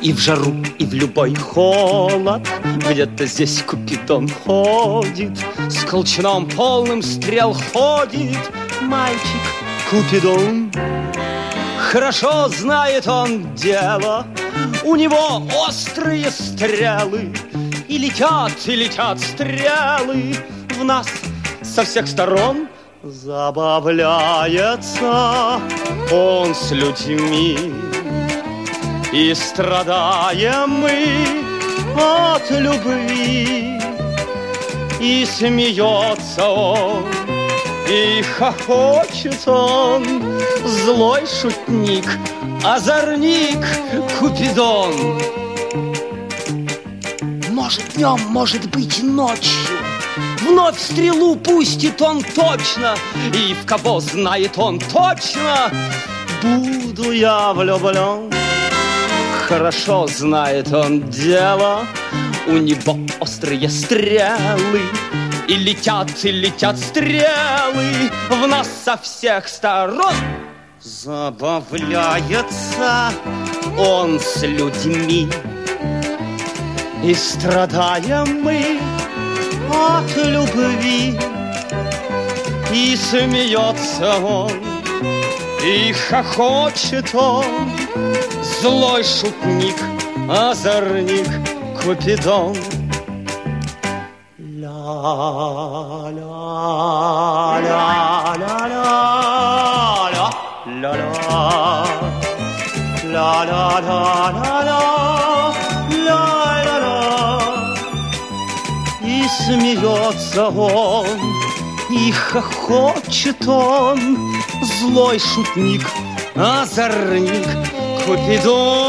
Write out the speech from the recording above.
И в жару, и в любой холод где-то здесь Купидон ходит, с колчаном полным стрел ходит мальчик Купидон. Хорошо знает он дело, у него острые стрелы, и летят стрелы в нас со всех сторон. Забавляется он с людьми, и страдаем мы от любви. И смеется он, и хохочет он, злой шутник, озорник Купидон. Может днем, может быть ночью, вновь стрелу пустит он точно, и в кого знает он точно, буду я влюблен. Хорошо знает он дело, у него острые стрелы, и летят стрелы в нас со всех сторон. Забавляется он с людьми, и страдаем мы от любви. И смеется он, и хохочет он, злой шутник, озорник Купидон. И смеется он, и хохочет он, злой шутник, озорник Купидон.